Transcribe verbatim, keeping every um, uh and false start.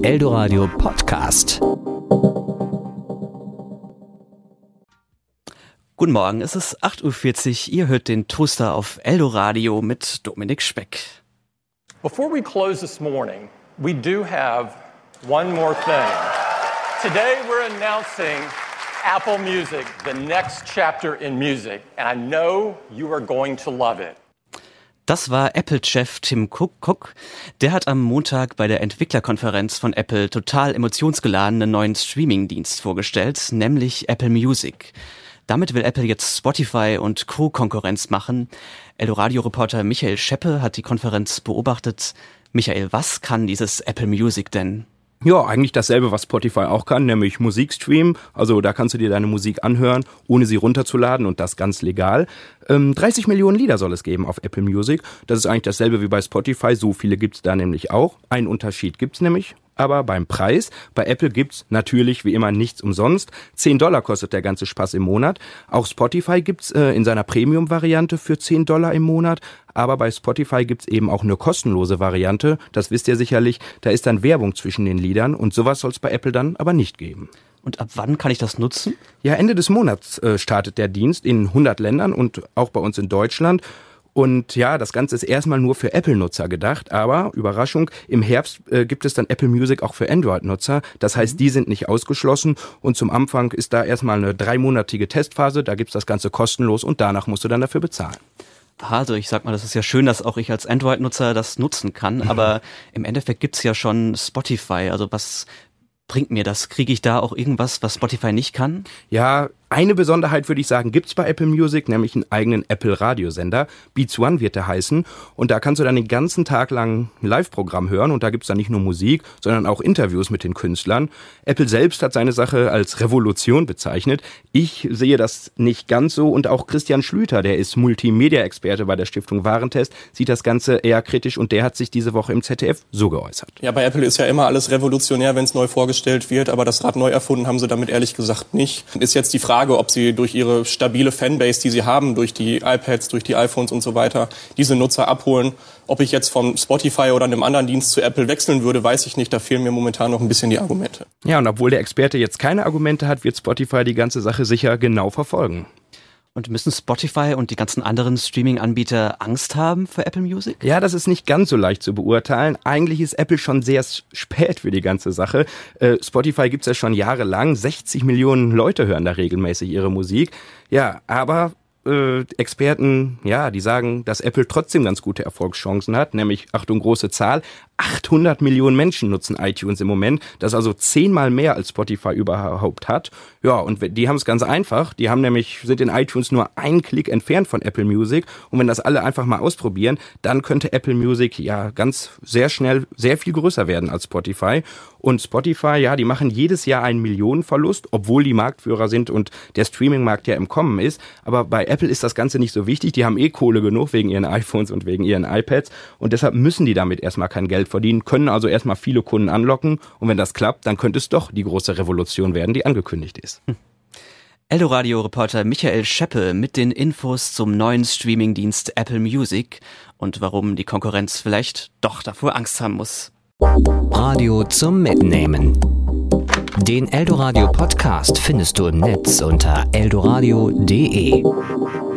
Eldoradio Podcast. Guten Morgen, es ist acht Uhr vierzig, ihr hört den Toaster auf Eldoradio mit Dominik Speck. Before we close this morning, we do have one more thing. Today we're announcing Apple Music, the next chapter in music, and I know you are going to love it. Das war Apple-Chef Tim Cook. Der hat am Montag bei der Entwicklerkonferenz von Apple total emotionsgeladenen neuen Streaming-Dienst vorgestellt, nämlich Apple Music. Damit will Apple jetzt Spotify und Co. Konkurrenz machen. Eldoradio-Reporter Michael Scheppe hat die Konferenz beobachtet. Michael, was kann dieses Apple Music denn? Ja, eigentlich dasselbe, was Spotify auch kann, nämlich Musik streamen. Also da kannst du dir deine Musik anhören, ohne sie runterzuladen und das ganz legal. Ähm, dreißig Millionen Lieder soll es geben auf Apple Music. Das ist eigentlich dasselbe wie bei Spotify, so viele gibt's da nämlich auch. Einen Unterschied gibt's nämlich. Aber beim Preis, bei Apple gibt's natürlich wie immer nichts umsonst. zehn Dollar kostet der ganze Spaß im Monat. Auch Spotify gibt's äh, in seiner Premium-Variante für zehn Dollar im Monat. Aber bei Spotify gibt's eben auch eine kostenlose Variante. Das wisst ihr sicherlich. Da ist dann Werbung zwischen den Liedern. Und sowas soll's bei Apple dann aber nicht geben. Und ab wann kann ich das nutzen? Ja, Ende des Monats äh, startet der Dienst in hundert Ländern und auch bei uns in Deutschland. Und ja, das Ganze ist erstmal nur für Apple-Nutzer gedacht, aber Überraschung, im Herbst äh, gibt es dann Apple Music auch für Android-Nutzer. Das heißt, die sind nicht ausgeschlossen und zum Anfang ist da erstmal eine dreimonatige Testphase, da gibt's das Ganze kostenlos und danach musst du dann dafür bezahlen. Also ich sag mal, das ist ja schön, dass auch ich als Android-Nutzer das nutzen kann, aber im Endeffekt gibt's ja schon Spotify, also was bringt mir das? Kriege ich da auch irgendwas, was Spotify nicht kann? Ja, eine Besonderheit würde ich sagen, gibt's bei Apple Music, nämlich einen eigenen Apple-Radiosender. Beats One wird der heißen. Und da kannst du dann den ganzen Tag lang ein Live-Programm hören. Und da gibt's dann nicht nur Musik, sondern auch Interviews mit den Künstlern. Apple selbst hat seine Sache als Revolution bezeichnet. Ich sehe das nicht ganz so. Und auch Christian Schlüter, der ist Multimedia-Experte bei der Stiftung Warentest, sieht das Ganze eher kritisch. Und der hat sich diese Woche im Z D F so geäußert. Ja, bei Apple ist ja immer alles revolutionär, wenn es neu vorgestellt wird. Aber das Rad neu erfunden haben sie damit ehrlich gesagt nicht. Ist jetzt die Frage, ob sie durch ihre stabile Fanbase, die sie haben, durch die iPads, durch die iPhones und so weiter, diese Nutzer abholen. Ob ich jetzt von Spotify oder einem anderen Dienst zu Apple wechseln würde, weiß ich nicht. Da fehlen mir momentan noch ein bisschen die Argumente. Ja, und obwohl der Experte jetzt keine Argumente hat, wird Spotify die ganze Sache sicher genau verfolgen. Und müssen Spotify und die ganzen anderen Streaming-Anbieter Angst haben für Apple Music? Ja, das ist nicht ganz so leicht zu beurteilen. Eigentlich ist Apple schon sehr spät für die ganze Sache. Äh, Spotify gibt's ja schon jahrelang. sechzig Millionen Leute hören da regelmäßig ihre Musik. Ja, aber äh, Experten, ja, die sagen, dass Apple trotzdem ganz gute Erfolgschancen hat. Nämlich, Achtung, große Zahl, achthundert Millionen Menschen nutzen iTunes im Moment. Das ist also zehnmal mehr, als Spotify überhaupt hat. Ja, und die haben es ganz einfach. Die haben nämlich, sind in iTunes nur einen Klick entfernt von Apple Music. Und wenn das alle einfach mal ausprobieren, dann könnte Apple Music ja ganz sehr schnell sehr viel größer werden als Spotify. Und Spotify, ja, die machen jedes Jahr einen Millionenverlust, obwohl die Marktführer sind und der Streaming-Markt ja im Kommen ist. Aber bei Apple ist das Ganze nicht so wichtig. Die haben eh Kohle genug wegen ihren iPhones und wegen ihren iPads. Und deshalb müssen die damit erstmal kein Geld verdienen, können also erstmal viele Kunden anlocken. Und wenn das klappt, dann könnte es doch die große Revolution werden, die angekündigt ist. Hm. Eldoradio-Reporter Michael Scheppe mit den Infos zum neuen Streamingdienst Apple Music und warum die Konkurrenz vielleicht doch davor Angst haben muss. Radio zum Mitnehmen. Den Eldoradio Podcast findest du im Netz unter eldoradio punkt de.